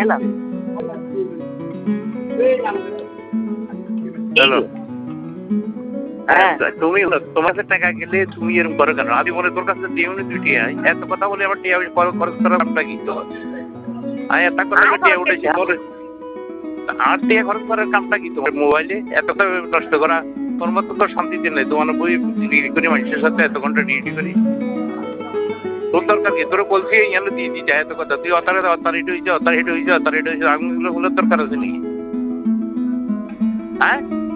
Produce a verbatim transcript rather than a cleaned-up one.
না। হ্যালো, হ্যাঁ তুমি তোমার কাছে টাকা গেলে তুমি এরকম করো কেন? আমি বলে তোর কাছে দিও নি তুই টিয়া, এত কথা বলে আমার টিয়া খরচ করার নামটা কি? আমি এত কথা আয় টিয়া খরচ উঠেছি করছি। তোর, আর টিয়া খরচ করার কামটা কি তোমার? মোবাইলে এত নষ্ট করা তোর মতো তো শান্তিতে নেই। তোমার বই ডিগ্রি করি মানুষের সাথে এত ঘন্টা ডিগ্রি করি, তোর দরকার কি? তোর বলছি এই দিয়ে দিতে এত কথা, তুই অতারে অতারিটি হয়েছে অতারিটি হয়েছে অতারিটি হয়েছে আঙুলগুলো দরকার আছে নাকি? হ্যাঁ